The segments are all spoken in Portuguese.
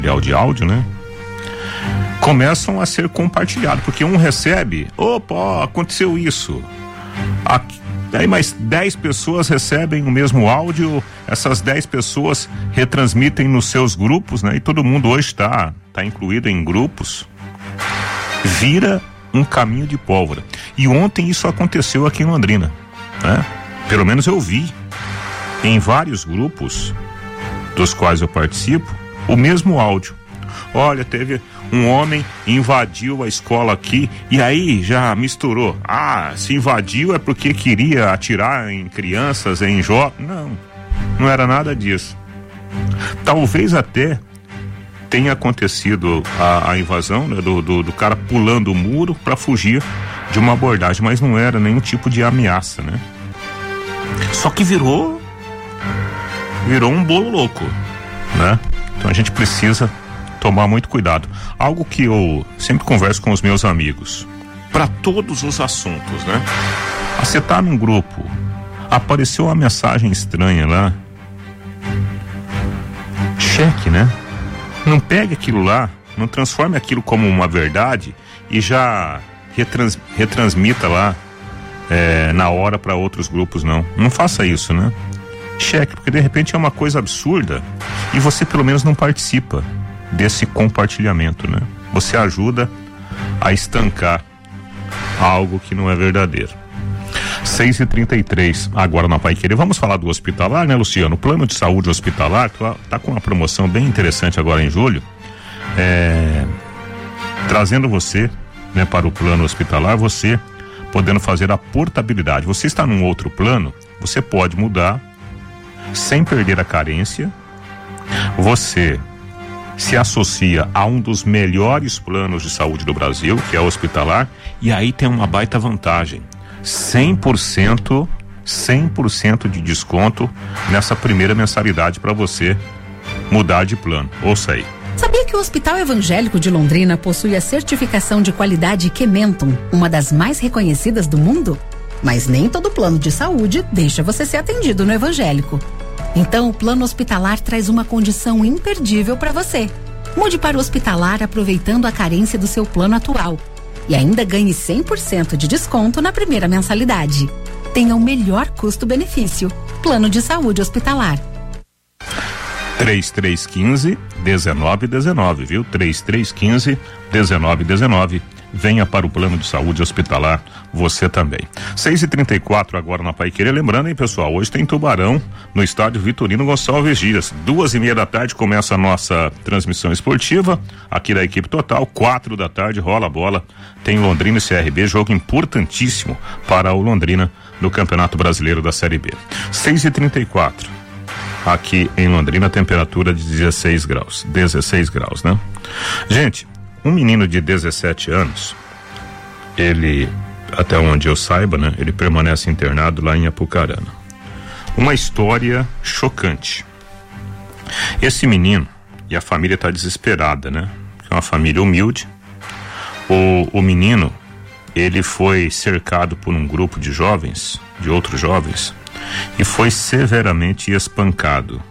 de áudio, né? Começam a ser compartilhados, porque um recebe, opa, aconteceu isso. Aí mais 10 pessoas recebem o mesmo áudio, essas 10 pessoas retransmitem nos seus grupos, né? E todo mundo hoje está incluído em grupos. Vira um caminho de pólvora. E ontem isso aconteceu aqui em Londrina, né? Pelo menos eu vi em vários grupos dos quais eu participo o mesmo áudio. Olha, teve um homem invadiu a escola aqui e aí já misturou. Se invadiu é porque queria atirar em crianças, em jovens. Não era nada disso. Talvez até tenha acontecido a invasão, né, do cara pulando o muro para fugir de uma abordagem, mas não era nenhum tipo de ameaça, né? Só que virou um bolo louco, né? Então a gente precisa tomar muito cuidado. Algo que eu sempre converso com os meus amigos, para todos os assuntos, né? Você tá num grupo, apareceu uma mensagem estranha lá, cheque, né? Não pegue aquilo lá, não transforme aquilo como uma verdade e já retransmita lá na hora para outros grupos, não faça isso, né? Cheque, porque de repente é uma coisa absurda e você pelo menos não participa desse compartilhamento, né? Você ajuda a estancar algo que não é verdadeiro. 6h33 agora na Paiquerê. Vamos falar do hospitalar, né, Luciano? O plano de saúde hospitalar tá com uma promoção bem interessante agora em julho, trazendo você, né, para o plano hospitalar, você podendo fazer a portabilidade. Você está num outro plano, você pode mudar sem perder a carência. Você se associa a um dos melhores planos de saúde do Brasil, que é o hospitalar, e aí tem uma baita vantagem: 100% de desconto nessa primeira mensalidade para você mudar de plano. Ouça aí. Sabia que o Hospital Evangélico de Londrina possui a certificação de qualidade Kementum, uma das mais reconhecidas do mundo? Mas nem todo plano de saúde deixa você ser atendido no evangélico. Então, o plano hospitalar traz uma condição imperdível para você. Mude para o hospitalar aproveitando a carência do seu plano atual e ainda ganhe 100% de desconto na primeira mensalidade. Tenha o melhor custo-benefício. Plano de saúde hospitalar. 3315-1919, viu? 3315-1919. Venha para o plano de saúde hospitalar, você também. 6h34 agora na Paiquerê. Lembrando, hein, pessoal, hoje tem Tubarão no estádio Vitorino Gonçalves Dias. 2h30 da tarde começa a nossa transmissão esportiva aqui da equipe total. 4 da tarde rola a bola. Tem Londrina e CRB, jogo importantíssimo para o Londrina no Campeonato Brasileiro da Série B. 6h34 aqui em Londrina, temperatura de 16 graus, né? Gente, um menino de 17 anos, ele, até onde eu saiba, né, ele permanece internado lá em Apucarana. Uma história chocante. Esse menino, e a família está desesperada, né? É uma família humilde. O menino, ele foi cercado por um grupo de jovens, de outros jovens, e foi severamente espancado.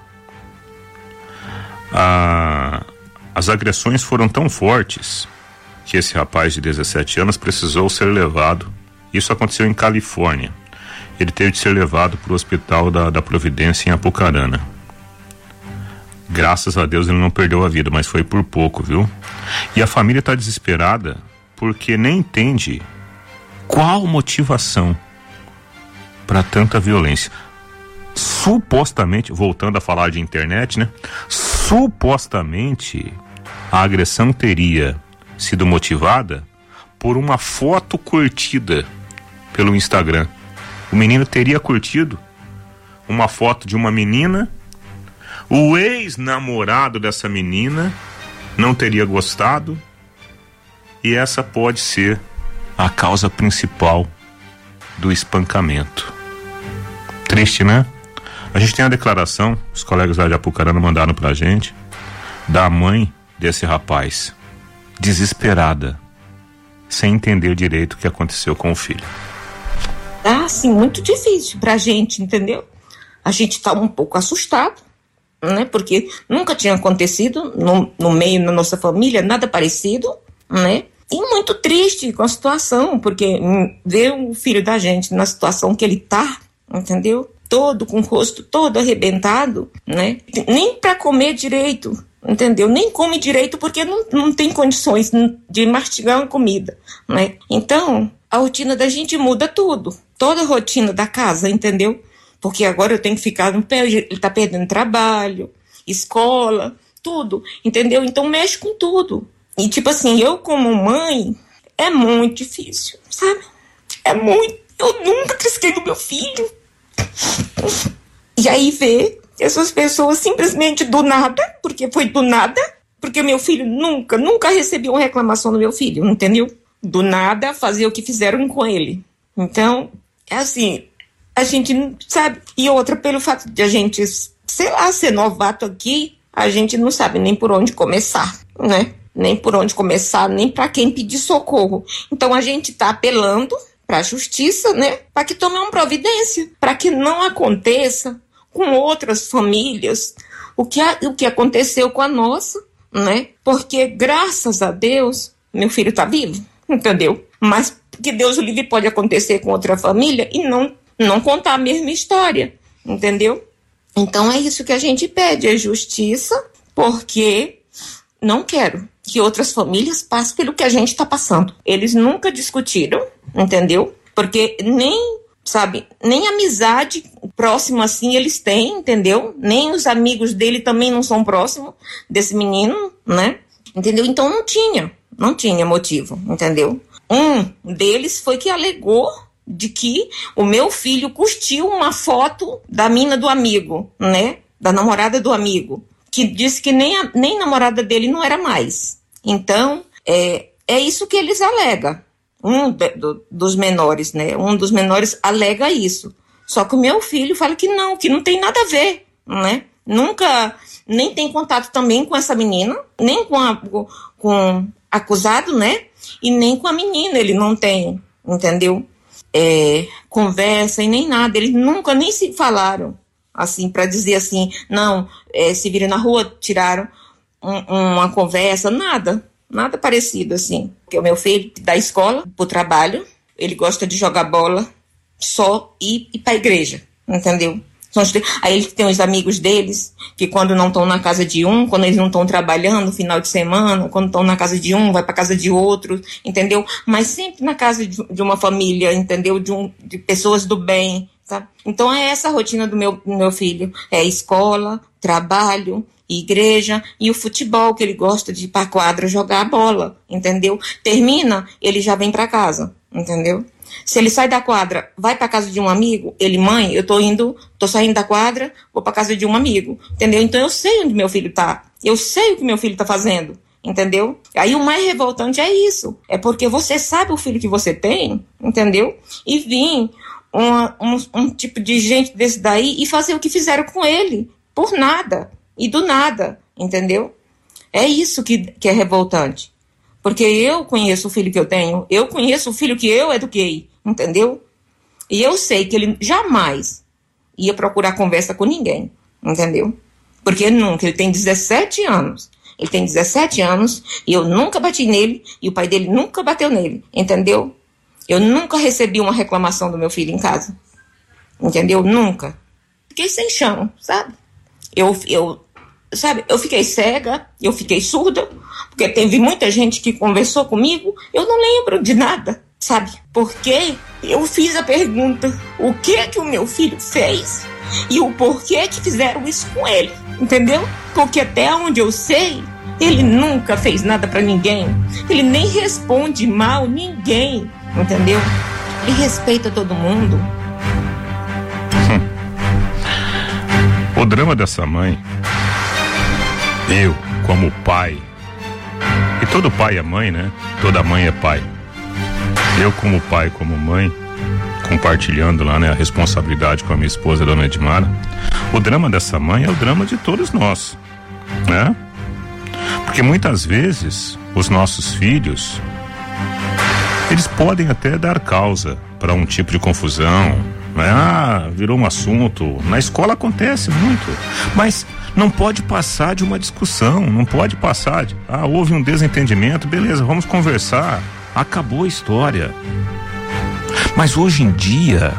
As agressões foram tão fortes que esse rapaz de 17 anos precisou ser levado. Isso aconteceu em Califórnia. Ele teve de ser levado para o hospital da Providência em Apucarana. Graças a Deus ele não perdeu a vida, mas foi por pouco, viu? E a família está desesperada porque nem entende qual motivação para tanta violência. Supostamente, voltando a falar de internet, né? Supostamente a agressão teria sido motivada por uma foto curtida pelo Instagram. O menino teria curtido uma foto de uma menina, o ex-namorado dessa menina não teria gostado, e essa pode ser a causa principal do espancamento. Triste, né? A gente tem a declaração, os colegas lá de Apucarana mandaram pra gente, da mãe desse rapaz, desesperada, sem entender direito o que aconteceu com o filho. Assim, muito difícil pra gente, entendeu? A gente tá um pouco assustado, né? Porque nunca tinha acontecido no meio da nossa família, nada parecido, né? E muito triste com a situação, porque ver o filho da gente na situação que ele tá, entendeu? Todo com o rosto todo arrebentado, né? Nem para comer direito, entendeu? Nem come direito porque não tem condições de mastigar uma comida, né? Então, a rotina da gente muda tudo. Toda a rotina da casa, entendeu? Porque agora eu tenho que ficar no pé, ele tá perdendo trabalho, escola, tudo, entendeu? Então mexe com tudo. E tipo assim, eu como mãe, é muito difícil, sabe? É muito. Eu nunca trisquei do meu filho. E aí ver essas pessoas simplesmente do nada, porque foi do nada, porque meu filho nunca recebeu uma reclamação do meu filho, entendeu? Do nada fazer o que fizeram com ele. Então, é assim, a gente não sabe. E outra, pelo fato de a gente, sei lá, ser novato aqui, a gente não sabe nem por onde começar, né? Nem por onde começar, nem para quem pedir socorro. Então a gente está apelando para a justiça, né? Para que tome uma providência, para que não aconteça com outras famílias o que aconteceu com a nossa, né? Porque graças a Deus meu filho está vivo, entendeu? Mas que Deus o livre pode acontecer com outra família e não contar a mesma história, entendeu? Então é isso que a gente pede, é justiça, porque não quero que outras famílias passem pelo que a gente está passando. Eles nunca discutiram, entendeu? Porque nem amizade próxima assim eles têm, entendeu? Nem os amigos dele também não são próximos desse menino, né? Entendeu? Então não tinha motivo, entendeu? Um deles foi que alegou de que o meu filho curtiu uma foto da mina do amigo, né? Da namorada do amigo, que disse que nem namorada dele não era mais. Então, é isso que eles alegam. Dos menores, né? Um dos menores alega isso. Só que o meu filho fala que não tem nada a ver, né? Nunca, nem tem contato também com essa menina, nem com acusado, né? E nem com a menina ele não tem, entendeu? Conversa e nem nada. Eles nunca nem se falaram, assim, para dizer assim, não, se viram na rua, tiraram uma conversa, nada parecido, assim. Porque o meu filho, da escola pro trabalho, ele gosta de jogar bola só e ir pra igreja, entendeu? Aí ele tem os amigos deles, que quando não estão na casa de um, quando eles não estão trabalhando no final de semana, quando estão na casa de um, vai pra casa de outro, entendeu? Mas sempre na casa de uma família, entendeu? De pessoas do bem, tá? Então é essa a rotina do meu filho. É escola, trabalho, igreja e o futebol, que ele gosta de ir pra quadra jogar a bola, entendeu? Termina, ele já vem pra casa, entendeu? Se ele sai da quadra, vai pra casa de um amigo, mãe, eu tô saindo da quadra, vou pra casa de um amigo, entendeu? Então eu sei onde meu filho tá, eu sei o que meu filho tá fazendo, entendeu? Aí o mais revoltante é isso, é porque você sabe o filho que você tem, entendeu? E vir um tipo de gente desse daí e fazer o que fizeram com ele, por nada, e do nada, entendeu? É isso que é revoltante. Porque eu conheço o filho que eu tenho, eu conheço o filho que eu eduquei, entendeu? E eu sei que ele jamais ia procurar conversa com ninguém, entendeu? Porque ele tem 17 anos. Ele tem 17 anos e eu nunca bati nele e o pai dele nunca bateu nele, entendeu? Eu nunca recebi uma reclamação do meu filho em casa, entendeu? Nunca. Fiquei sem chão, sabe? Eu fiquei cega, eu fiquei surda, porque teve muita gente que conversou comigo, eu não lembro de nada, sabe? Porque eu fiz a pergunta, o que o meu filho fez e o porquê que fizeram isso com ele, entendeu? Porque até onde eu sei, ele nunca fez nada pra ninguém, ele nem responde mal ninguém, entendeu? Ele respeita todo mundo. O drama dessa mãe, eu como pai, e todo pai é mãe, né? Toda mãe é pai. Eu como pai, como mãe, compartilhando lá, né, a responsabilidade com a minha esposa, a dona Edmara. O drama dessa mãe é o drama de todos nós, né? Porque muitas vezes os nossos filhos, eles podem até dar causa para um tipo de confusão, né? Virou um assunto. Na escola acontece muito, mas Não pode passar de uma discussão, não pode passar de, houve um desentendimento, beleza, vamos conversar, acabou a história. Mas hoje em dia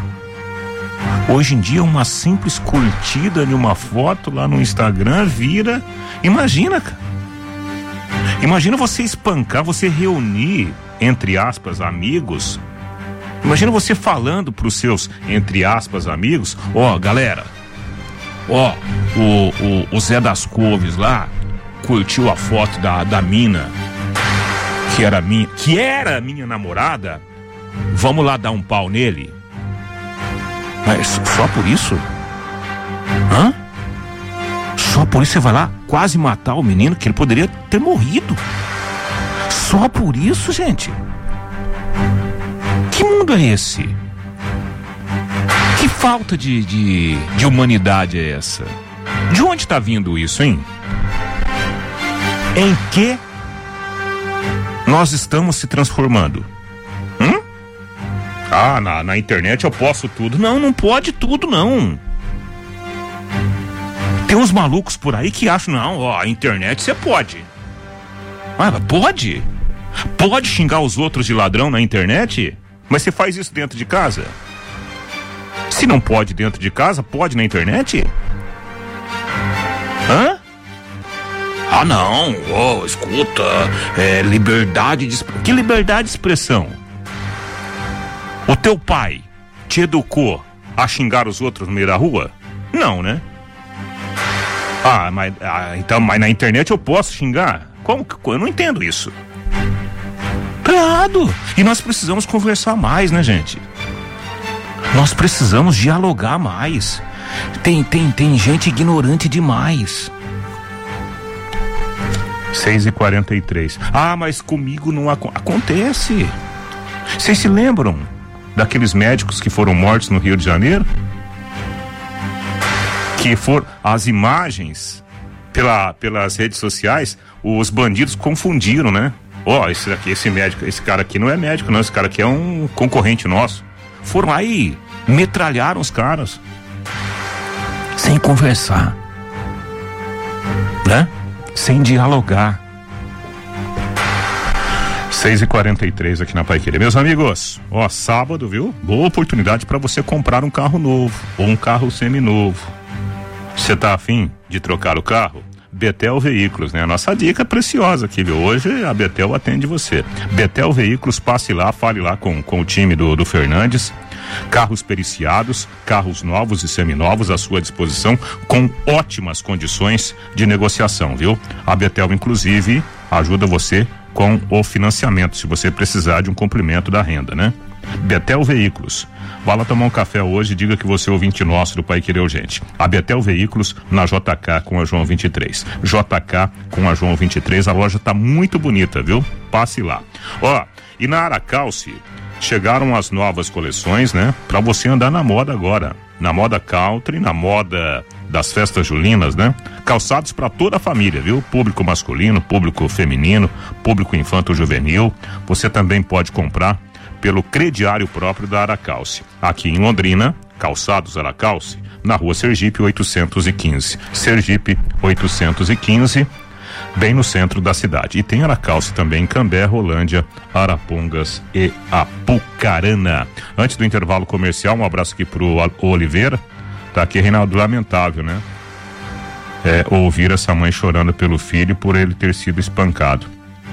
uma simples curtida de uma foto lá no Instagram vira, imagina você espancar, você reunir, entre aspas, amigos. Imagina você falando pros seus, entre aspas, amigos, galera, o Zé das Couves lá curtiu a foto da mina que era minha namorada, vamos lá dar um pau nele. Mas só por isso? Só por isso você vai lá quase matar o menino, que ele poderia ter morrido? Só por isso, gente? Que mundo é esse? Que falta de humanidade é essa? De onde está vindo isso, hein? Em que nós estamos se transformando? Na internet eu posso tudo. Não pode tudo, não. Tem uns malucos por aí que acham, a internet você pode. Pode? Pode xingar os outros de ladrão na internet? Mas você faz isso dentro de casa? Se não pode dentro de casa, pode na internet? Não, escuta, liberdade de expressão. Que liberdade de expressão? O teu pai te educou a xingar os outros no meio da rua? Não, né? Mas na internet eu posso xingar? Como que eu não entendo isso? Tá errado. E nós precisamos conversar mais, né, gente? Nós precisamos dialogar mais. Tem gente ignorante demais. 6h43. Mas comigo não acontece. Vocês se lembram daqueles médicos que foram mortos no Rio de Janeiro? Que foram as imagens pelas redes sociais, os bandidos confundiram, né? Esse cara aqui não é médico, não. Esse cara aqui é um concorrente nosso. Foram lá e metralharam os caras sem conversar, né? Sem dialogar. 6h43 aqui na Paiquerê. Meus amigos, sábado, viu? Boa oportunidade para você comprar um carro novo ou um carro seminovo. Você tá afim de trocar o carro? Betel Veículos, né? A nossa dica preciosa aqui, viu? Hoje a Betel atende você. Betel Veículos, passe lá, fale lá com o time do Fernandes. Carros periciados, carros novos e seminovos à sua disposição, com ótimas condições de negociação, viu? A Betel, inclusive, ajuda você com o financiamento, se você precisar de um complemento da renda, né? Betel Veículos. Vá lá tomar um café hoje e diga que você é ouvinte nosso do Paiquerê Urgente. A Betel Veículos na JK com a João 23. JK com a João 23, a loja tá muito bonita, viu? Passe lá. E na Aracalce chegaram as novas coleções, né? Pra você andar na moda agora. Na moda country, na moda das festas julinas, né? Calçados para toda a família, viu? Público masculino, público feminino, público infanto-juvenil. Você também pode comprar pelo crediário próprio da Aracalce. Aqui em Londrina, Calçados Aracalce, na rua Sergipe 815. Sergipe 815, bem no centro da cidade. E tem Aracalce também em Cambé, Rolândia, Arapongas e Apucarana. Antes do intervalo comercial, um abraço aqui pro Oliveira. Tá aqui, Reinaldo, lamentável, né? Ouvir essa mãe chorando pelo filho por ele ter sido espancado.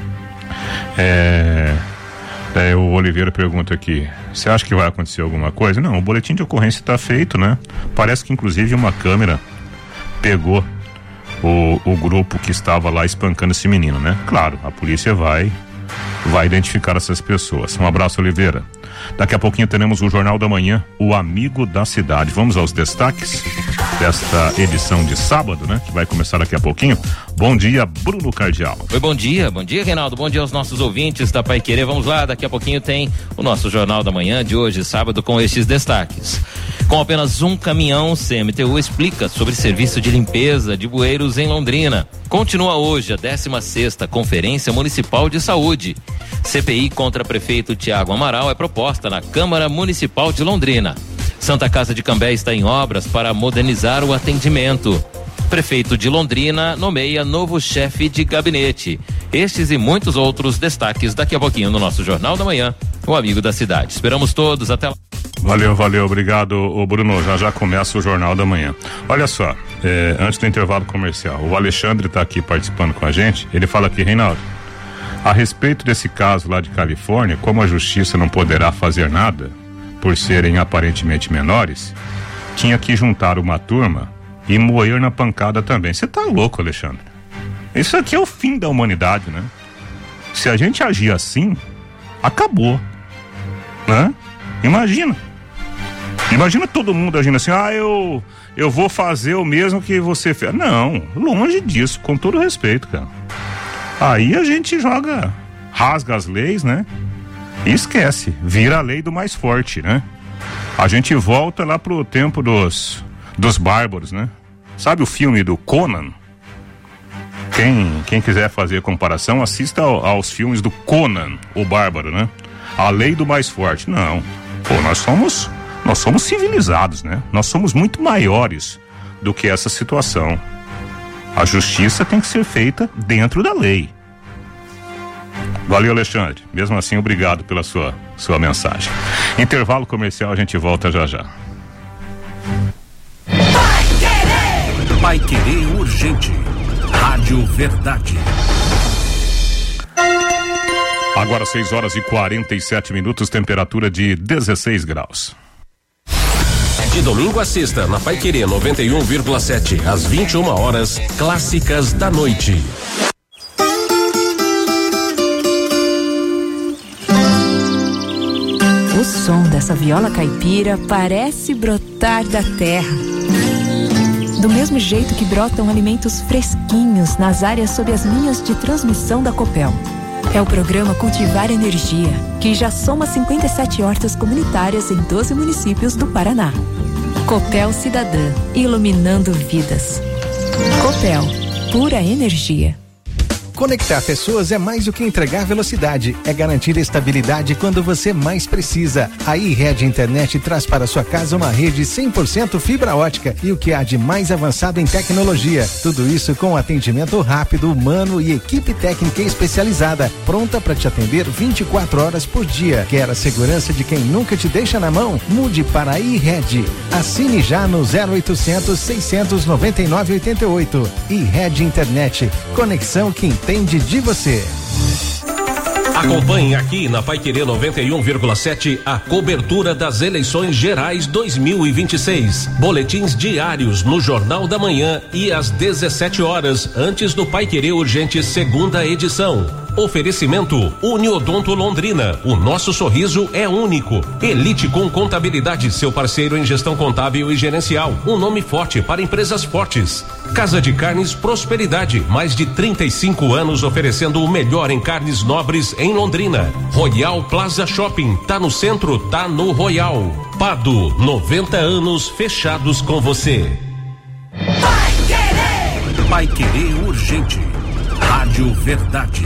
O Oliveira pergunta aqui, você acha que vai acontecer alguma coisa? Não, o boletim de ocorrência está feito, né? Parece que inclusive uma câmera pegou o grupo que estava lá espancando esse menino, né? Claro, a polícia vai identificar essas pessoas. Um abraço, Oliveira. Daqui a pouquinho teremos o Jornal da Manhã, o Amigo da Cidade. Vamos aos destaques desta edição de sábado, né? Que vai começar daqui a pouquinho. Bom dia, Bruno Cardial. Oi, bom dia, Reinaldo, bom dia aos nossos ouvintes da Paiquerê. Vamos lá, daqui a pouquinho tem o nosso Jornal da Manhã de hoje, sábado, com estes destaques. Com apenas um caminhão, CMTU explica sobre serviço de limpeza de bueiros em Londrina. Continua hoje a 16ª Conferência Municipal de Saúde. CPI contra prefeito Tiago Amaral é proposta na Câmara Municipal de Londrina. Santa Casa de Cambé está em obras para modernizar o atendimento. Prefeito de Londrina nomeia novo chefe de gabinete. Estes e muitos outros destaques daqui a pouquinho no nosso Jornal da Manhã, o amigo da cidade. Esperamos todos, até lá. Valeu, obrigado, Bruno. Já começa o Jornal da Manhã. Olha só, antes do intervalo comercial, o Alexandre está aqui participando com a gente. Ele fala aqui, Reinaldo, a respeito desse caso lá de Califórnia, como a justiça não poderá fazer nada por serem aparentemente menores, tinha que juntar uma turma e moer na pancada também. Você tá louco, Alexandre? Isso aqui é o fim da humanidade, né? Se a gente agir assim, acabou, né? Imagina todo mundo agindo assim, eu vou fazer o mesmo que você fez. Não, longe disso, com todo respeito, cara. Aí a gente rasga as leis, né? E esquece, vira a lei do mais forte, né? A gente volta lá pro tempo dos bárbaros, né? Sabe o filme do Conan? Quem quiser fazer comparação, assista aos filmes do Conan, o bárbaro, né? A lei do mais forte. Não. Pô, nós somos civilizados, né? Nós somos muito maiores do que essa situação. A justiça tem que ser feita dentro da lei. Valeu, Alexandre. Mesmo assim, obrigado pela sua mensagem. Intervalo comercial, a gente volta já. Pai Querer Urgente. Rádio Verdade. Agora 6h47, temperatura de 16 graus. De domingo a sexta, na Pai Querer 91,7, às 21h, Clássicas da Noite. O som dessa viola caipira parece brotar da terra. Do mesmo jeito que brotam alimentos fresquinhos nas áreas sob as linhas de transmissão da Copel. É o programa Cultivar Energia, que já soma 57 hortas comunitárias em 12 municípios do Paraná. Copel Cidadã, iluminando vidas. Copel, pura energia. Conectar pessoas é mais do que entregar velocidade, é garantir estabilidade quando você mais precisa. A iRede Internet traz para sua casa uma rede 100% fibra ótica e o que há de mais avançado em tecnologia. Tudo isso com atendimento rápido, humano e equipe técnica especializada, pronta para te atender 24 horas por dia. Quer a segurança de quem nunca te deixa na mão? Mude para a iRede. Assine já no 0800 699 88. iRede Internet. Conexão que entende de você. Acompanhe aqui na Pai Querer 91,7 a cobertura das eleições gerais 2026. Boletins diários no Jornal da Manhã e às 17h, antes do Pai Querer Urgente segunda edição. Oferecimento Uniodonto Londrina. O nosso sorriso é único. Elite com Contabilidade, seu parceiro em gestão contábil e gerencial. Um nome forte para empresas fortes. Casa de Carnes Prosperidade. Mais de 35 anos oferecendo o melhor em carnes nobres em Londrina. Royal Plaza Shopping. Tá no centro, tá no Royal. Pado, 90 anos fechados com você. Pai Querer! Pai Querer Urgente. Rádio Verdade.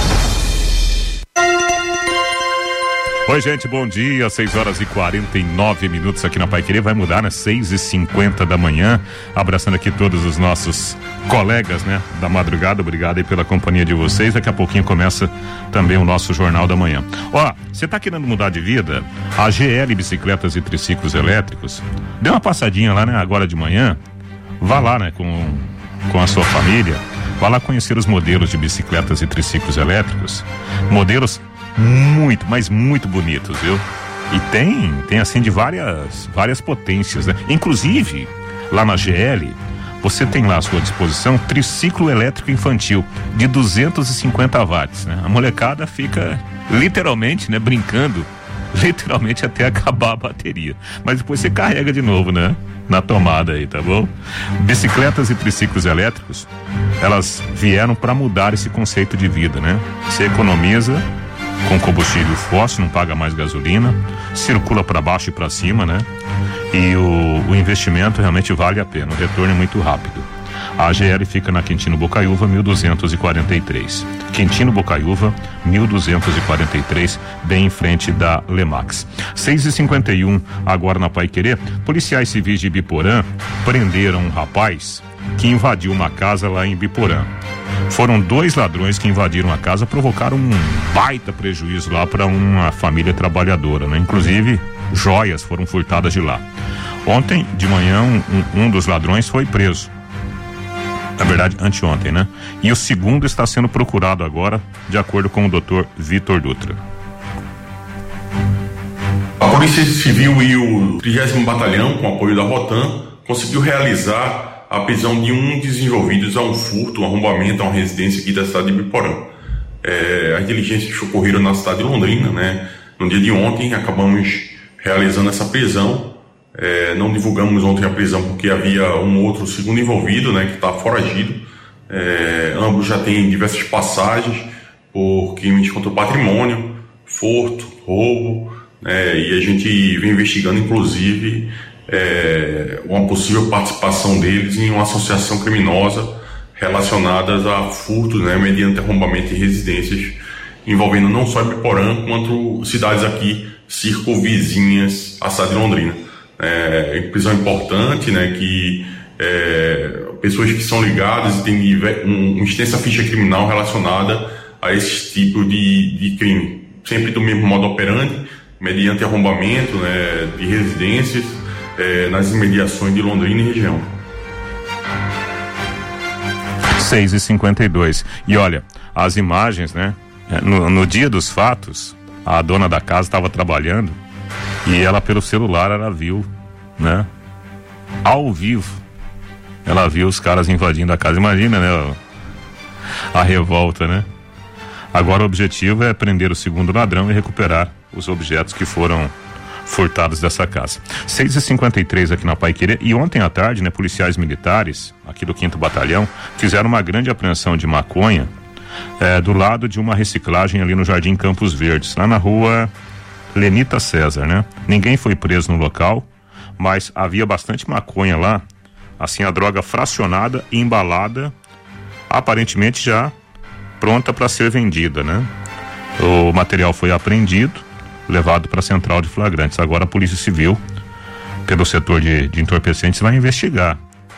Oi, gente, bom dia. 6h49 aqui na Pai Querer. Vai mudar, né? 6h50 da manhã. Abraçando aqui todos os nossos colegas, né? Da madrugada. Obrigado aí pela companhia de vocês. Daqui a pouquinho começa também o nosso Jornal da Manhã. Ó, você tá querendo mudar de vida? A GL Bicicletas e Triciclos Elétricos. Dê uma passadinha lá, né? Agora de manhã. Vá lá, né? Com a sua família. Vá lá conhecer os modelos de bicicletas e triciclos elétricos. Modelos muito, mas muito bonitos, viu? E tem assim de várias potências, né? Inclusive, lá na GL, você tem lá à sua disposição triciclo elétrico infantil de 250 watts, né? A molecada fica literalmente, né, brincando, literalmente até acabar a bateria. Mas depois você carrega de novo, né? Na tomada aí, tá bom? Bicicletas e triciclos elétricos, elas vieram para mudar esse conceito de vida, né? Você economiza com combustível fóssil, não paga mais gasolina, circula para baixo e para cima, né? E o investimento realmente vale a pena, o retorno é muito rápido. A GL fica na Quintino Bocaiúva, 1243. Quintino Bocaiúva, 1243, bem em frente da Lemax. 6h51, agora na Pai Querer. Policiais civis de Ibiporã prenderam um rapaz que invadiu uma casa lá em Biporã. Foram 2 ladrões que invadiram a casa, provocaram um baita prejuízo lá para uma família trabalhadora, né? Inclusive, joias foram furtadas de lá. Ontem de manhã, um dos ladrões foi preso. Na verdade, anteontem, né? E o segundo está sendo procurado agora, de acordo com o Dr. Vitor Dutra. A Polícia Civil e o 30º Batalhão, com apoio da Rotan, conseguiu realizar a prisão de um dos envolvidos a um furto, um arrombamento a uma residência aqui da cidade de Biporã. As diligências que ocorreram na cidade de Londrina, né? No dia de ontem, acabamos realizando essa prisão. Não divulgamos ontem a prisão porque havia um outro segundo envolvido, né, que está foragido. Ambos já têm diversas passagens por crimes contra o patrimônio, furto, roubo, e a gente vem investigando, inclusive, uma possível participação deles em uma associação criminosa relacionada a furtos, né, mediante arrombamento de residências, envolvendo não só Biporã, quanto cidades aqui circunvizinhas à cidade de Londrina. Prisão importante, né, que pessoas que são ligadas e têm uma extensa ficha criminal relacionada a esse tipo de crime, sempre do mesmo modo operandi, mediante arrombamento, né, de residências nas imediações de Londrina e região. 6h52. E olha, as imagens, né, no dia dos fatos, a dona da casa estava trabalhando e ela, pelo celular, ela viu, né, ao vivo, ela viu os caras invadindo a casa. Imagina, né, a revolta, né? Agora o objetivo é prender o segundo ladrão e recuperar os objetos que foram furtados dessa casa. 6h53 aqui na Paiquerê. E ontem à tarde, né, policiais militares aqui do 5º Batalhão fizeram uma grande apreensão de maconha do lado de uma reciclagem ali no Jardim Campos Verdes, lá na rua Lenita César, né? Ninguém foi preso no local, mas havia bastante maconha lá, assim, a droga fracionada e embalada, aparentemente já pronta para ser vendida, né? O material foi apreendido, levado para a central de flagrantes. Agora a Polícia Civil, pelo setor de entorpecentes, vai investigar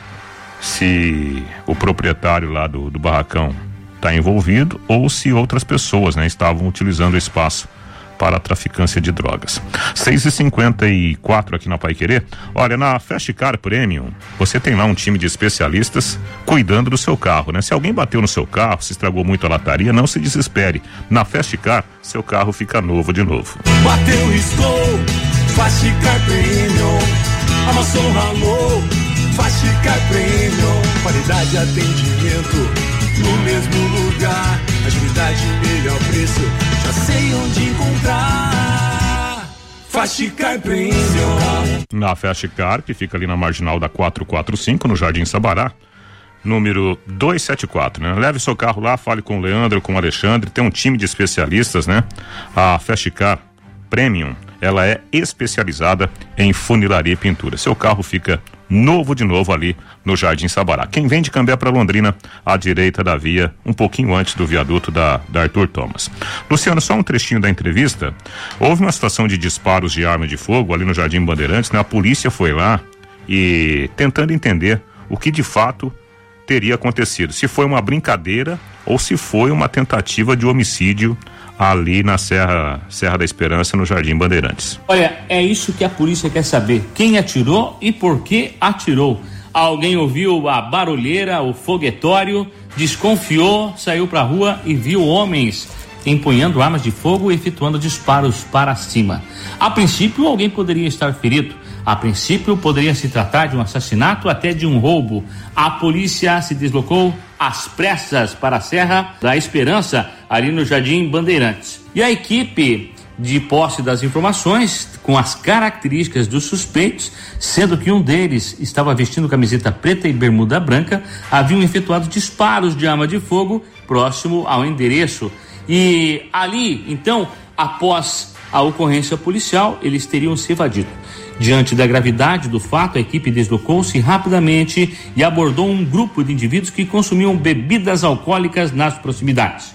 se o proprietário lá do barracão está envolvido ou se outras pessoas, né, estavam utilizando o espaço para a traficância de drogas. 6h54 aqui na Paiquerê. Olha, na Fast Car Premium, você tem lá um time de especialistas cuidando do seu carro, né? Se alguém bateu no seu carro, se estragou muito a lataria, não se desespere. Na Fast Car, seu carro fica novo de novo. Bateu, riscou, Fast Car Premium. Amassou, ralou, Fast Car Premium. Qualidade e atendimento no mesmo lugar, agilidade e melhor preço, já sei onde encontrar. Fast Car Premium. Na Fast Car, que fica ali na marginal da 445, no Jardim Sabará, número 274, né? Leve seu carro lá, fale com o Leandro, com o Alexandre, tem um time de especialistas, né? A Fast Car Premium, ela é especializada em funilaria e pintura. Seu carro fica novo de novo ali no Jardim Sabará. Quem vem de Cambé para Londrina, à direita da via, um pouquinho antes do viaduto da Arthur Thomas. Luciano, só um trechinho da entrevista. Houve uma situação de disparos de arma de fogo ali no Jardim Bandeirantes, né? A polícia foi lá e tentando entender o que de fato teria acontecido. Se foi uma brincadeira ou se foi uma tentativa de homicídio ali na Serra da Esperança, no Jardim Bandeirantes. Olha, é isso que a polícia quer saber. Quem atirou e por que atirou. Alguém ouviu a barulheira, o foguetório, desconfiou, saiu pra rua e viu homens empunhando armas de fogo e efetuando disparos para cima. A princípio, alguém poderia estar ferido. A princípio, poderia se tratar de um assassinato, até de um roubo. A polícia se deslocou às pressas para a Serra da Esperança, ali no Jardim Bandeirantes. E a equipe, de posse das informações, com as características dos suspeitos, sendo que um deles estava vestindo camiseta preta e bermuda branca, haviam efetuado disparos de arma de fogo próximo ao endereço. E ali, então, após a ocorrência policial, eles teriam se evadido. Diante da gravidade do fato, a equipe deslocou-se rapidamente e abordou um grupo de indivíduos que consumiam bebidas alcoólicas nas proximidades.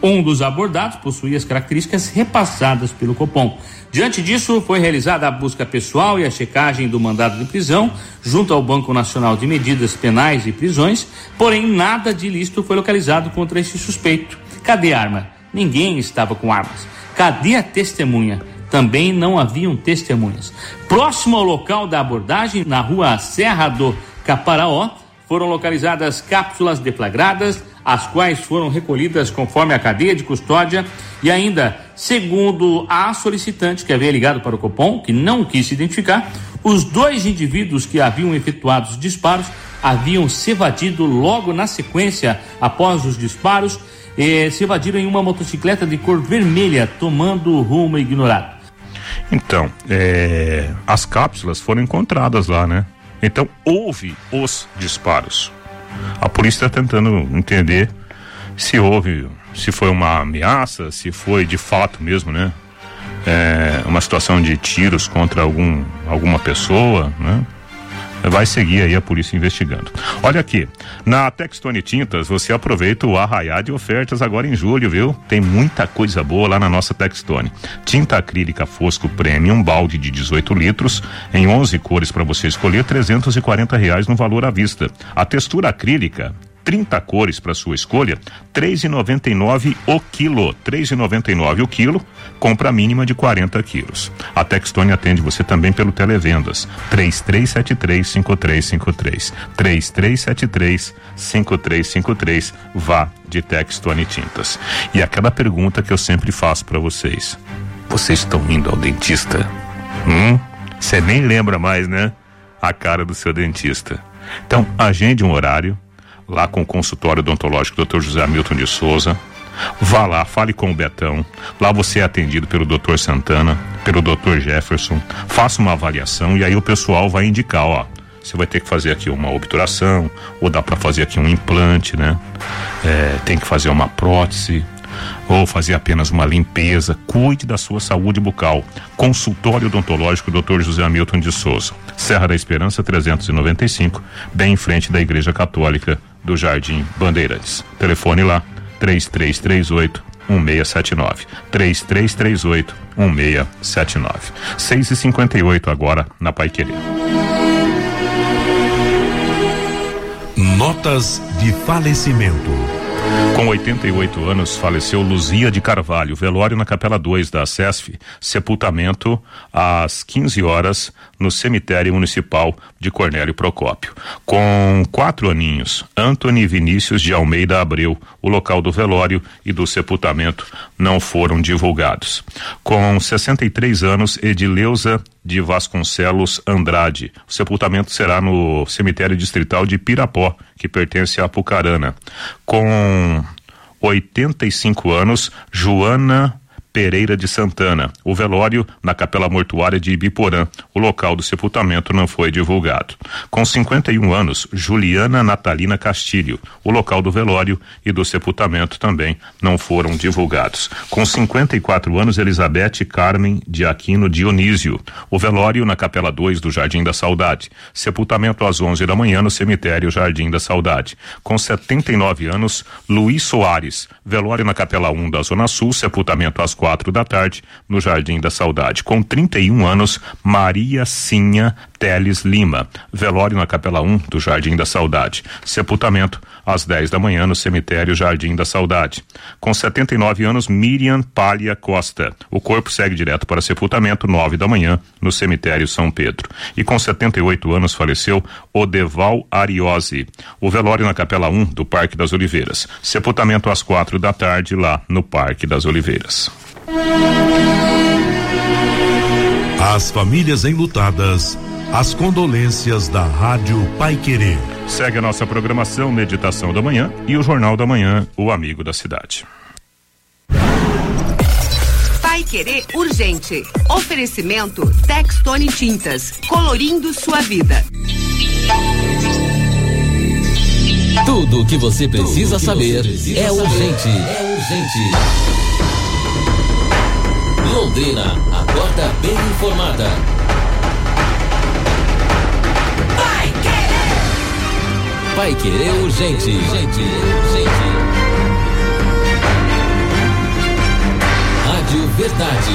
Um dos abordados possuía as características repassadas pelo Copom. Diante disso, foi realizada a busca pessoal e a checagem do mandado de prisão junto ao Banco Nacional de Medidas Penais e Prisões, porém nada de ilícito foi localizado contra esse suspeito. Cadê a arma? Ninguém estava com armas. Cadê a testemunha? Também não haviam testemunhas. Próximo ao local da abordagem, na rua Serra do Caparaó, foram localizadas cápsulas deflagradas, as quais foram recolhidas conforme a cadeia de custódia, e ainda, segundo a solicitante que havia ligado para o Copom, que não quis se identificar, os 2 indivíduos que haviam efetuado os disparos haviam se evadido logo na sequência, após os disparos, se evadiram em uma motocicleta de cor vermelha, tomando o rumo ignorado. Então, as cápsulas foram encontradas lá, né? Então, houve os disparos. A polícia está tentando entender se foi uma ameaça, se foi de fato mesmo, né? Uma situação de tiros contra alguma pessoa, né? Vai seguir aí a polícia investigando. Olha aqui, na Textone Tintas você aproveita o arraiá de ofertas agora em julho, viu? Tem muita coisa boa lá na nossa Textone. Tinta acrílica Fosco Premium, balde de 18 litros, em 11 cores para você escolher, R$340 no valor à vista. A textura acrílica, 30 cores para sua escolha, R$3,99 o quilo. R$3,99 o quilo, compra mínima de 40 quilos. A Textone atende você também pelo Televendas, 3373-5353. 3373-5353. Vá de Textone Tintas. E aquela pergunta que eu sempre faço para vocês: vocês estão indo ao dentista? Você nem lembra mais, né? A cara do seu dentista. Então, agende um horário lá com o consultório odontológico Dr. José Hamilton de Souza. Vá lá, fale com o Betão. Lá você é atendido pelo Dr. Santana, pelo Dr. Jefferson. Faça uma avaliação e aí o pessoal vai indicar, ó, você vai ter que fazer aqui uma obturação, ou dá para fazer aqui um implante, né? Tem que fazer uma prótese, ou fazer apenas uma limpeza. Cuide da sua saúde bucal. Consultório odontológico Dr. José Hamilton de Souza, Serra da Esperança 395, bem em frente da Igreja Católica do Jardim Bandeirantes. Telefone lá, 3338-1679. 3338-1679. 6h58 agora na Paiquerê. Notas de falecimento. Com 88 anos, faleceu Luzia de Carvalho, velório na Capela 2 da SESF, sepultamento às 15 horas no cemitério municipal de Cornélio Procópio. Com 4 aninhos, Antony Vinícius de Almeida Abreu, o local do velório e do sepultamento não foram divulgados. Com 63 anos, Edileuza de Vasconcelos Andrade. O sepultamento será no cemitério distrital de Pirapó, que pertence a Apucarana. Com 85 anos, Joana Pereira de Santana. O velório na Capela Mortuária de Ibiporã. O local do sepultamento não foi divulgado. Com 51 anos, Juliana Natalina Castilho. O local do velório e do sepultamento também não foram divulgados. Com 54 anos, Elizabeth Carmen de Aquino Dionísio. O velório na Capela 2 do Jardim da Saudade. Sepultamento às 11 da manhã no cemitério Jardim da Saudade. Com 79 anos, Luiz Soares. Velório na Capela 1 da Zona Sul. Sepultamento às 4 da tarde no Jardim da Saudade. Com 31 anos, Maria Sinha Teles Lima. Velório na Capela 1 do Jardim da Saudade. Sepultamento às 10 da manhã no cemitério Jardim da Saudade. Com 79 anos, Miriam Palha Costa. O corpo segue direto para sepultamento 9 da manhã no cemitério São Pedro. E com 78 anos faleceu Odeval Ariose. O velório na Capela 1 do Parque das Oliveiras. Sepultamento às 4 da tarde lá no Parque das Oliveiras. As famílias enlutadas, as condolências da Rádio Paiquerê. Segue a nossa programação Meditação da Manhã e o Jornal da Manhã, o Amigo da Cidade. Paiquerê Urgente. Oferecimento Textone Tintas, colorindo sua vida. Tudo o que você precisa saber é urgente. Londrina, acorda bem informada. Paiquerê Urgente. verdade.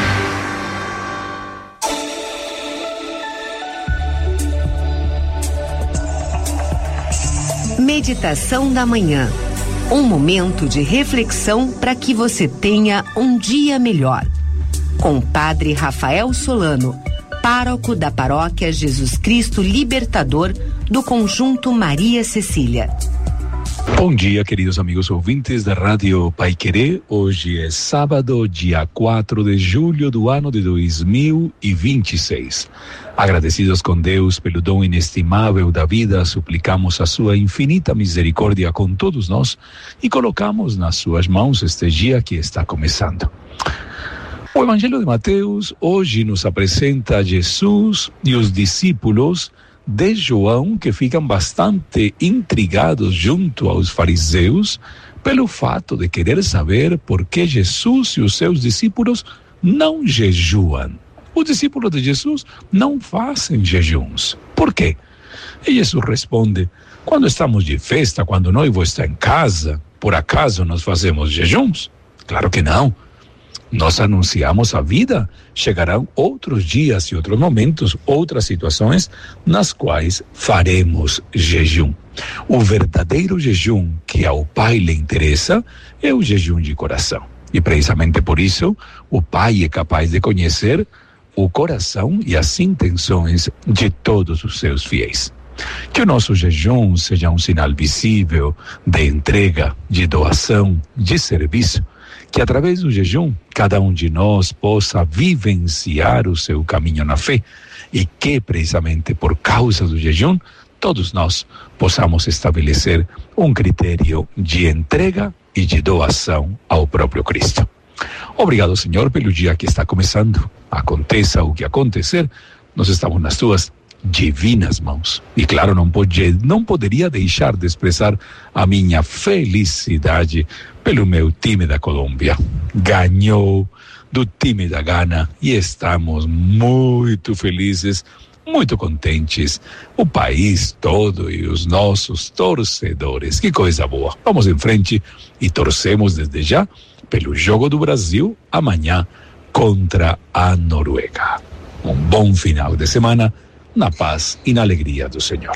Meditação da manhã. Um momento de reflexão para que você tenha um dia melhor. Com o Padre Rafael Solano, pároco da Paróquia Jesus Cristo Libertador do Conjunto Maria Cecília. Bom dia, queridos amigos ouvintes da Rádio Paiquerê. Hoje é sábado, dia 4 de julho do ano de 2026. Agradecidos com Deus pelo dom inestimável da vida, suplicamos a sua infinita misericórdia com todos nós e colocamos nas suas mãos este dia que está começando. O Evangelho de Mateus hoje nos apresenta Jesus e os discípulos de João, que ficam bastante intrigados junto aos fariseus pelo fato de querer saber por que Jesus e os seus discípulos não jejuam. Os discípulos de Jesus não fazem jejuns. Por quê? E Jesus responde: quando estamos de festa, quando o noivo está em casa, por acaso nós fazemos jejuns? Claro que não. Nós anunciamos a vida. Chegarão outros dias e outros momentos, outras situações nas quais faremos jejum. O verdadeiro jejum que ao Pai lhe interessa é o jejum de coração. E precisamente por isso o Pai é capaz de conhecer o coração e as intenções de todos os seus fiéis. Que o nosso jejum seja um sinal visível de entrega, de doação, de serviço. Que através do jejum, cada um de nós possa vivenciar o seu caminho na fé e que, precisamente por causa do jejum, todos nós possamos estabelecer um critério de entrega e de doação ao próprio Cristo. Obrigado, Senhor, pelo dia que está começando. Aconteça o que acontecer, nós estamos nas tuas divinas mãos. E claro, não poderia deixar de expressar a minha felicidade pelo meu time da Colômbia. Ganhou do time da Gana e estamos muito felizes, muito contentes. O país todo e os nossos torcedores. Que coisa boa. Vamos em frente e torcemos desde já pelo jogo do Brasil amanhã contra a Noruega. Um bom final de semana na paz e na alegria do Senhor.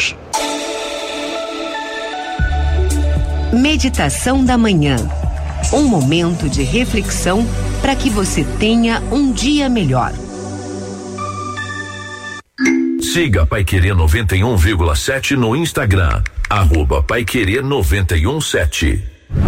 Meditação da manhã. Um momento de reflexão para que você tenha um dia melhor. Siga Paiquerê 91,7 no Instagram. @Paiquerê 917.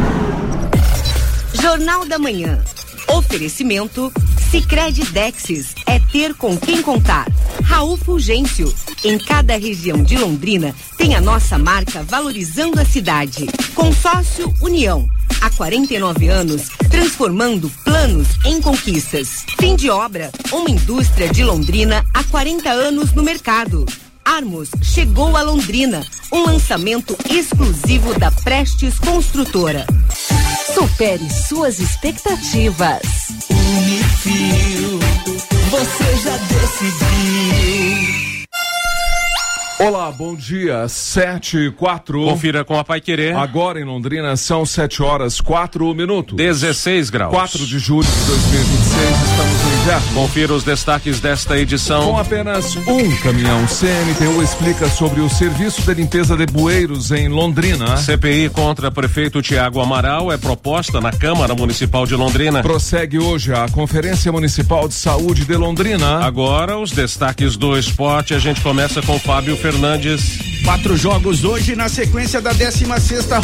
Jornal da Manhã. Oferecimento Sicredi Dexis, é ter com quem contar. Raul Fulgêncio, em cada região de Londrina tem a nossa marca valorizando a cidade. Consórcio União, há 49 anos transformando planos em conquistas. Fim de obra, uma indústria de Londrina há 40 anos no mercado. Armos chegou a Londrina, um lançamento exclusivo da Prestes Construtora. Supere suas expectativas. Unifil, você já decidiu. Olá, bom dia, 7:04. Confira com a Paiquerê. Agora em Londrina são 7h04. 16 graus. 4 de julho de 2026, estamos no inverno. Confira os destaques desta edição. Com apenas um caminhão, CMTU explica sobre o serviço de limpeza de bueiros em Londrina. CPI contra prefeito Tiago Amaral é proposta na Câmara Municipal de Londrina. Prossegue hoje a Conferência Municipal de Saúde de Londrina. Agora os destaques do esporte, a gente começa com Fábio Fernandes. 4 jogos hoje na sequência da 16ª